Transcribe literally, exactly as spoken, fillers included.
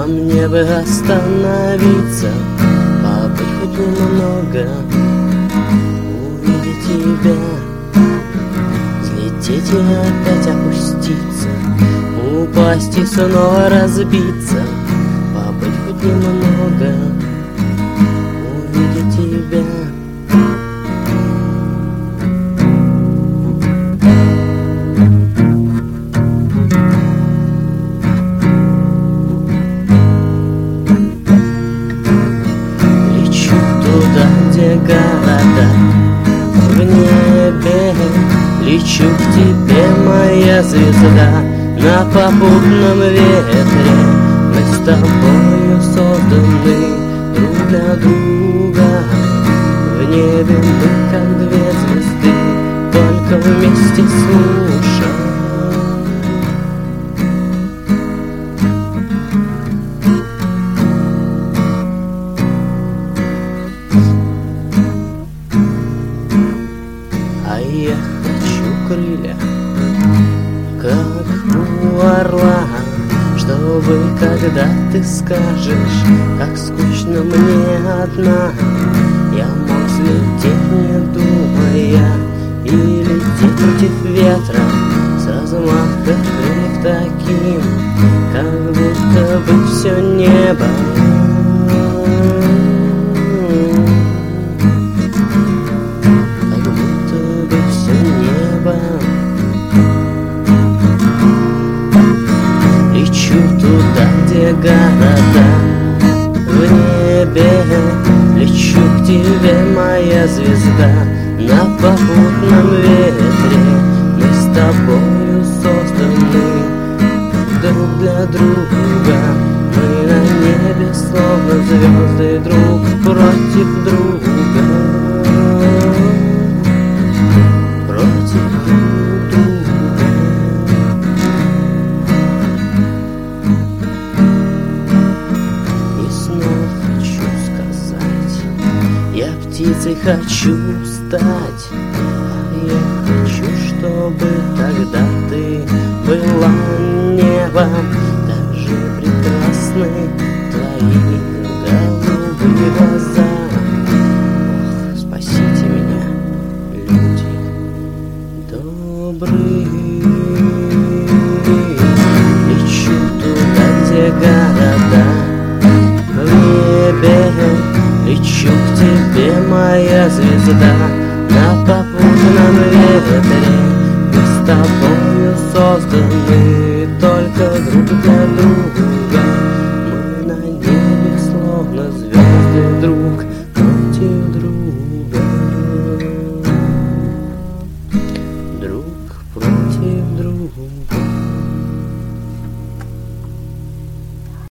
А мне бы остановиться, побыть хоть немного, увидеть тебя, взлететь и опять опуститься, упасть и снова разбиться, побыть хоть немного, увидеть тебя. Города в небе, лечу к тебе, моя звезда, на попутном ветре. Мы с тобою созданы друг для друга. В небе мы как две звезды, только вместе слушаем. А я хочу крылья, как у орла, чтобы, когда ты скажешь, как скучно мне одна, я мог слететь, не думая, и лететь против ветра, с размаха крыльев таким, как будто бы все небо. Лечу туда, где города в небе, лечу к тебе, моя звезда, на попутном ветре. Мы с тобою созданы друг для друга. Мы на небе, словно звезды, друг против друга. Против друг друга. И снова хочу сказать, я птицей хочу стать. Я хочу, чтобы тогда ты была небом, так же прекрасны твои голубые глаза. Ох, спасите меня, люди добрые. Лечу туда, где города в небе, лечу к тебе, моя звезда, на попутном ветре. Мы с тобою созданы